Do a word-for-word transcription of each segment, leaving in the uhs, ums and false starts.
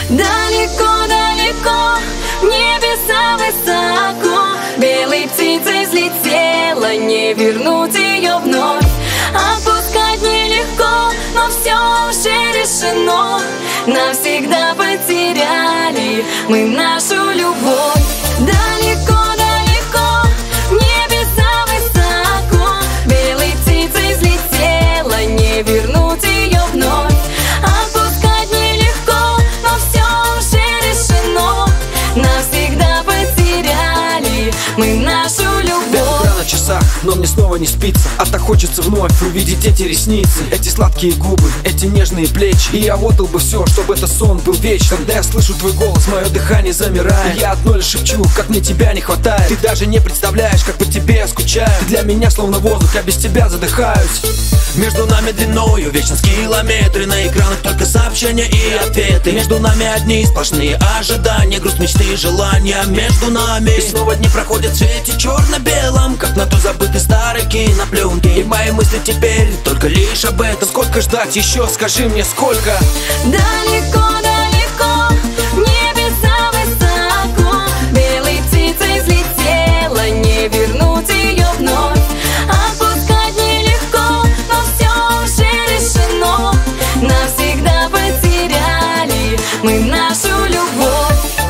Далеко-далеко, в небеса высоко, белой птицей взлетела, не вернуть ее вновь. Отпускать нелегко, но все уже решено. Навсегда потеряли мы нашу любовь. Далеко-далеко, в небеса высоко, белой птицей взлетела, не вернуть ее вновь. Отпускать нелегко, но все уже решено. Навсегда потеряли мы нашу любовь. На часах, но мне снова не спится, а так хочется вновь увидеть эти ресницы, эти сладкие губы, эти нежные плечи. И я отдал бы все, чтобы этот сон был вечен. Когда я слышу твой голос, мое дыхание замирает, и я одно лишь шепчу, как мне тебя не хватает. Ты даже не представляешь, как по тебе я скучаю. Ты для меня словно воздух, я без тебя задыхаюсь. Между нами длиною вечность километры, на экранах только сообщения и ответы. Между нами одни сплошные ожидания, грусть, мечты, желания. Между нами и снова дни проходят в свете черно-белом, как на той забытой старой кинопленке. И мои мысли теперь только лишь об этом. Сколько ждать еще, скажи мне, сколько? Далеко-далеко, в небеса высоко, белой птицей взлетела, не вернуть ее вновь. Отпускать нелегко, но все уже решено. Навсегда потеряли мы нашу любовь.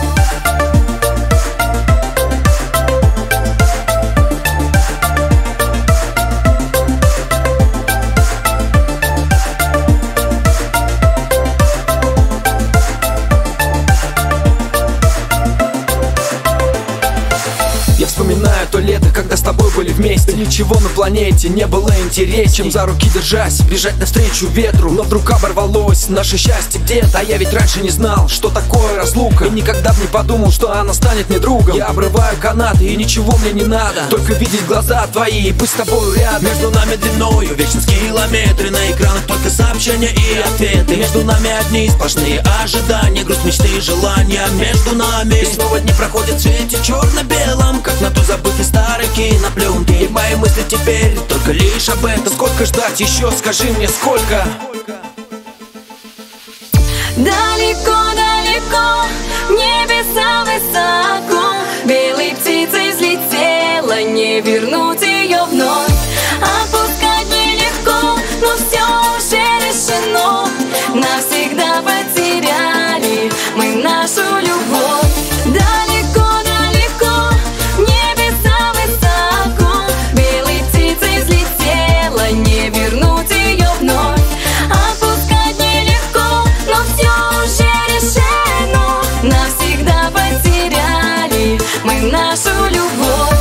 Вспоминаю то лето, когда с тобой были вместе. Ничего на планете не было интереснее, чем за руки держась, бежать навстречу ветру. Но вдруг оборвалось наше счастье где-то. А я ведь раньше не знал, что такое разлука, и никогда б не подумал, что она станет мне другом. Я обрываю канаты, и ничего мне не надо, только видеть глаза твои и быть с тобой рядом. Между нами длиною вечность километры, на экранах только сообщения и ответы. Между нами одни сплошные ожидания, грусть, мечты, желания. Между нами и снова дни проходят в свете черно-белом, как на той забытой старой кинопленке. И мои мысли теперь только лишь об этом. Сколько ждать еще, скажи мне, сколько? Далеко-далеко, в небеса высоко, белой птицей взлетела, не вернуть ее вновь. Отпускать нелегко, но все уже решено. Навсегда потеряли мы нашу любовь. Далеко-далеко, в небеса высоко, белой птицей взлетела, не вернуть ее вновь. Отпускать нелегко, но все уже решено. Навсегда потеряли мы нашу любовь.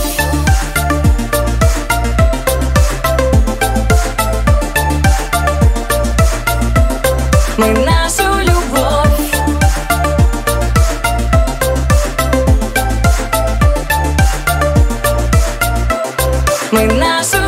Мы нашу любовь. Мы нашу